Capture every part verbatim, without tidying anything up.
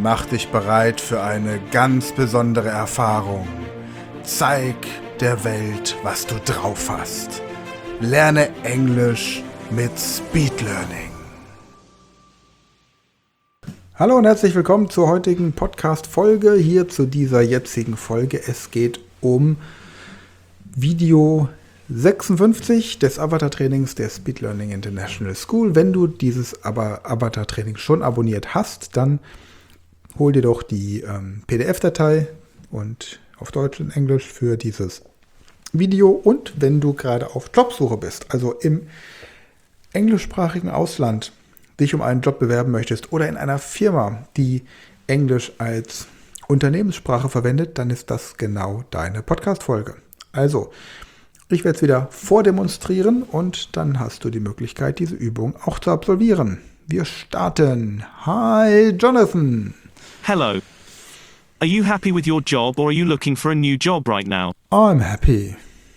Mach dich bereit für eine ganz besondere Erfahrung. Zeig der Welt, was du drauf hast. Lerne Englisch mit Speed Learning. Hallo und herzlich willkommen zur heutigen Podcast-Folge. Hier zu dieser jetzigen Folge. Es geht um Video sechsundfünfzig des Avatar-Trainings der Speed Learning International School. Wenn du dieses Avatar-Training schon abonniert hast, dann hol dir doch die ähm, P D F-Datei und auf Deutsch und Englisch für dieses Video. Und wenn du gerade auf Jobsuche bist, also im englischsprachigen Ausland dich um einen Job bewerben möchtest oder in einer Firma, die Englisch als Unternehmenssprache verwendet, dann ist das genau deine Podcast-Folge. Also, ich werde es wieder vordemonstrieren und dann hast du die Möglichkeit, diese Übung auch zu absolvieren. Wir starten. Hi, Jonathan. Hello. Are you happy with your job or are you looking for a new job right now? I'm happy.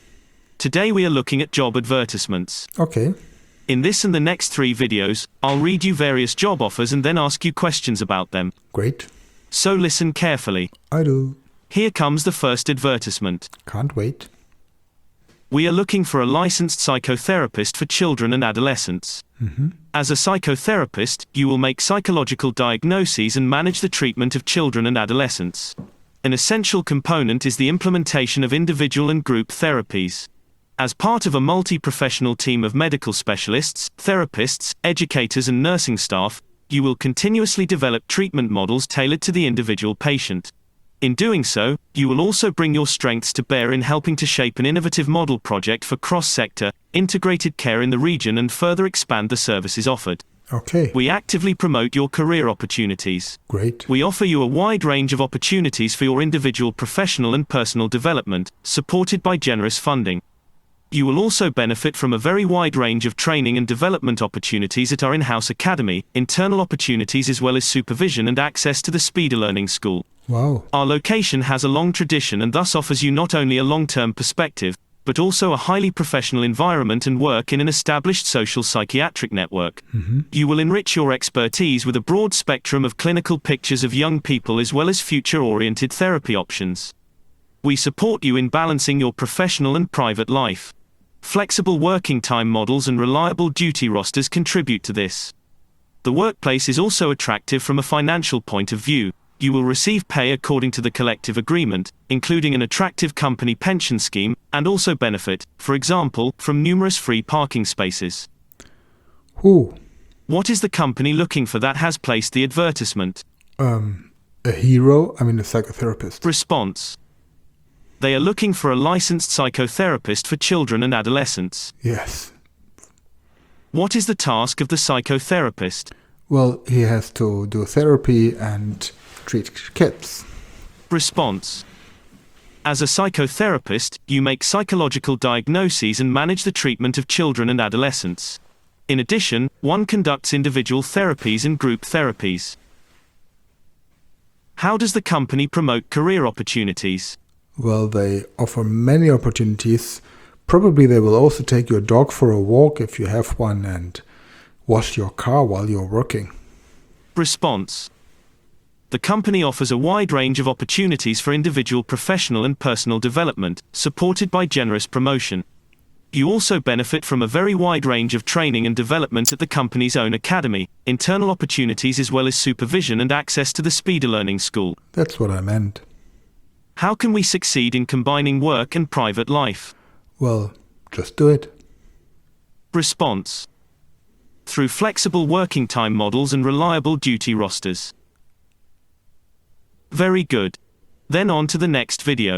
Today we are looking at job advertisements. Okay. In this and the next three videos, I'll read you various job offers and then ask you questions about them. Great. So listen carefully. I do. Here comes the first advertisement. Can't wait. We are looking for a licensed psychotherapist for children and adolescents. Mm-hmm. As a psychotherapist, you will make psychological diagnoses and manage the treatment of children and adolescents. An essential component is the implementation of individual and group therapies. As part of a multi-professional team of medical specialists, therapists, educators and nursing staff, you will continuously develop treatment models tailored to the individual patient. In doing so, you will also bring your strengths to bear in helping to shape an innovative model project for cross-sector, integrated care in the region and further expand the services offered. Okay. We actively promote your career opportunities. Great. We offer you a wide range of opportunities for your individual professional and personal development, supported by generous funding. You will also benefit from a very wide range of training and development opportunities at our in-house academy, internal opportunities as well as supervision and access to the Speed Learning School. Wow. Our location has a long tradition and thus offers you not only a long-term perspective, but also a highly professional environment and work in an established social psychiatric network. Mm-hmm. You will enrich your expertise with a broad spectrum of clinical pictures of young people as well as future-oriented therapy options. We support you in balancing your professional and private life. Flexible working time models and reliable duty rosters contribute to this. The workplace is also attractive from a financial point of view. You will receive pay according to the collective agreement, including an attractive company pension scheme, and also benefit, for example, from numerous free parking spaces. Who? What is the company looking for that has placed the advertisement? Um, a hero? I mean a psychotherapist. Response. They are looking for a licensed psychotherapist for children and adolescents. Yes. What is the task of the psychotherapist? Well, he has to do therapy and treat kids. Response. As a psychotherapist, you make psychological diagnoses and manage the treatment of children and adolescents. In addition, one conducts individual therapies and group therapies. How does the company promote career opportunities? Well, they offer many opportunities. Probably they will also take your dog for a walk if you have one and wash your car while you're working. Response. The company offers a wide range of opportunities for individual professional and personal development, supported by generous promotion. You also benefit from a very wide range of training and development at the company's own academy, internal opportunities as well as supervision and access to the Speed Learning School. That's what I meant. How can we succeed in combining work and private life? Well, just do it. Response. Through flexible working time models and reliable duty rosters. Very good. Then on to the next video.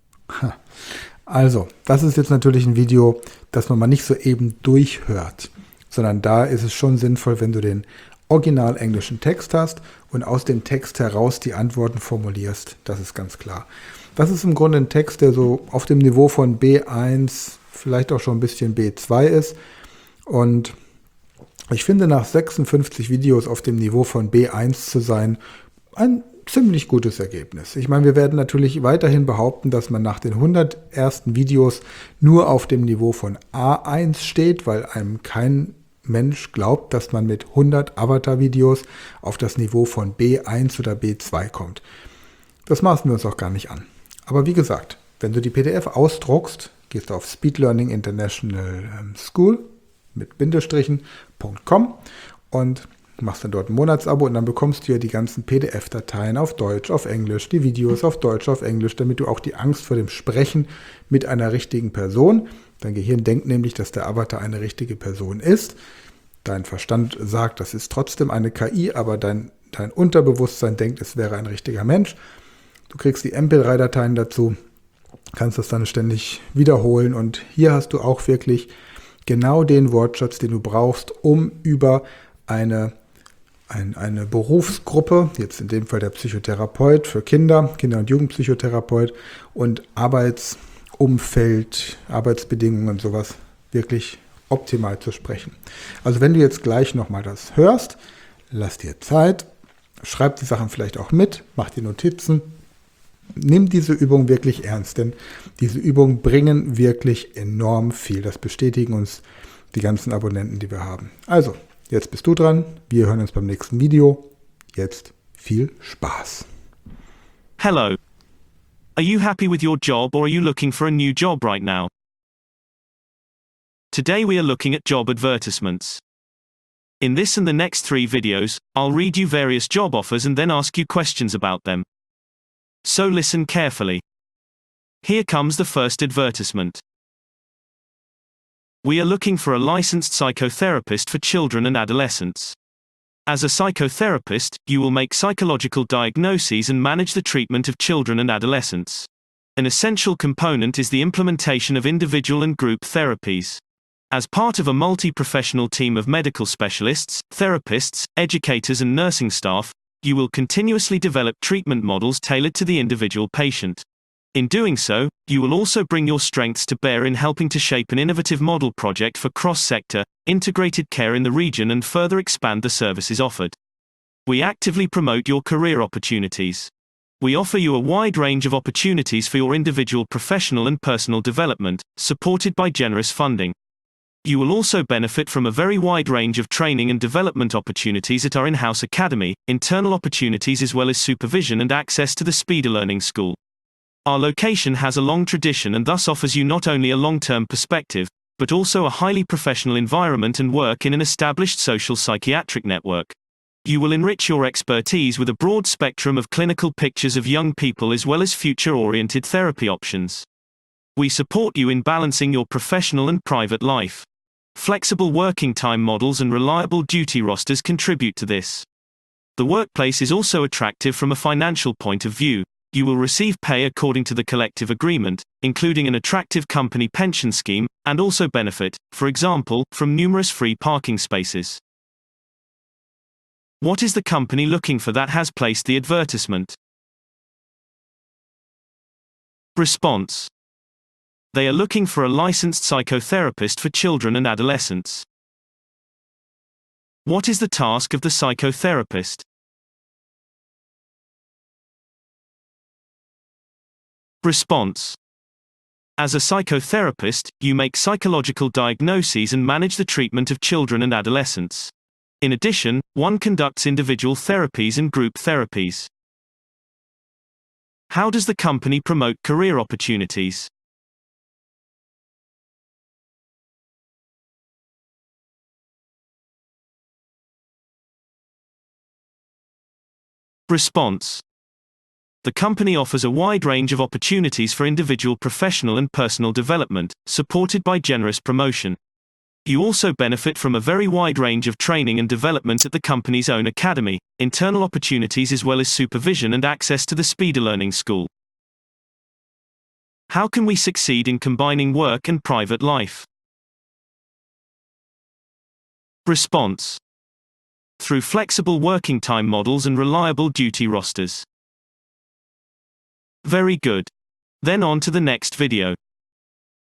Also, das ist jetzt natürlich ein Video, das man mal nicht so eben durchhört, sondern da ist es schon sinnvoll, wenn du den original englischen Text hast und aus dem Text heraus die Antworten formulierst. Das ist ganz klar. Das ist im Grunde ein Text, der so auf dem Niveau von B eins, vielleicht auch schon ein bisschen B zwei ist. Und ich finde, nach sechsundfünfzig Videos auf dem Niveau von B eins zu sein, ein ziemlich gutes Ergebnis. Ich meine, wir werden natürlich weiterhin behaupten, dass man nach den hundert ersten Videos nur auf dem Niveau von A eins steht, weil einem kein Mensch glaubt, dass man mit hundert Avatar-Videos auf das Niveau von B eins oder B zwei kommt. Das maßen wir uns auch gar nicht an. Aber wie gesagt, wenn du die P D F ausdruckst, gehst du auf Speed Learning International School mit Bindestrichen .com und machst dann dort ein Monatsabo und dann bekommst du ja die ganzen P D F-Dateien auf Deutsch, auf Englisch, die Videos auf Deutsch, auf Englisch, damit du auch die Angst vor dem Sprechen mit einer richtigen Person, dein Gehirn denkt nämlich, dass der Avatar eine richtige Person ist, dein Verstand sagt, das ist trotzdem eine K I, aber dein, dein Unterbewusstsein denkt, es wäre ein richtiger Mensch. Du kriegst die M P drei Dateien dazu, kannst das dann ständig wiederholen und hier hast du auch wirklich genau den Wortschatz, den du brauchst, um über eine Ein, eine Berufsgruppe, jetzt in dem Fall der Psychotherapeut für Kinder, Kinder- und Jugendpsychotherapeut und Arbeitsumfeld, Arbeitsbedingungen und sowas wirklich optimal zu sprechen. Also wenn du jetzt gleich nochmal das hörst, lass dir Zeit, schreib die Sachen vielleicht auch mit, mach die Notizen, nimm diese Übung wirklich ernst, denn diese Übungen bringen wirklich enorm viel. Das bestätigen uns die ganzen Abonnenten, die wir haben. Also, jetzt bist du dran. Wir hören uns beim nächsten Video. Jetzt viel Spaß. Hello. Are you happy with your job or are you looking for a new job right now? Today we are looking at job advertisements. In this and the next three videos, I'll read you various job offers and then ask you questions about them. So listen carefully. Here comes the first advertisement. We are looking for a licensed psychotherapist for children and adolescents. As a psychotherapist, you will make psychological diagnoses and manage the treatment of children and adolescents. An essential component is the implementation of individual and group therapies. As part of a multi-professional team of medical specialists, therapists, educators and nursing staff, you will continuously develop treatment models tailored to the individual patient. In doing so, you will also bring your strengths to bear in helping to shape an innovative model project for cross-sector, integrated care in the region and further expand the services offered. We actively promote your career opportunities. We offer you a wide range of opportunities for your individual professional and personal development, supported by generous funding. You will also benefit from a very wide range of training and development opportunities at our in-house academy, internal opportunities as well as supervision and access to the Speed Learning School. Our location has a long tradition and thus offers you not only a long-term perspective, but also a highly professional environment and work in an established social psychiatric network. You will enrich your expertise with a broad spectrum of clinical pictures of young people as well as future-oriented therapy options. We support you in balancing your professional and private life. Flexible working time models and reliable duty rosters contribute to this. The workplace is also attractive from a financial point of view. You will receive pay according to the collective agreement, including an attractive company pension scheme, and also benefit, for example, from numerous free parking spaces. What is the company looking for that has placed the advertisement? Response. They are looking for a licensed psychotherapist for children and adolescents. What is the task of the psychotherapist? Response. As a psychotherapist, you make psychological diagnoses and manage the treatment of children and adolescents. In addition, one conducts individual therapies and group therapies. How does the company promote career opportunities? Response. The company offers a wide range of opportunities for individual professional and personal development, supported by generous promotion. You also benefit from a very wide range of training and development at the company's own academy, internal opportunities as well as supervision and access to the Speed Learning School. How can we succeed in combining work and private life? Response. Through flexible working time models and reliable duty rosters. Very good. Then on to the next video.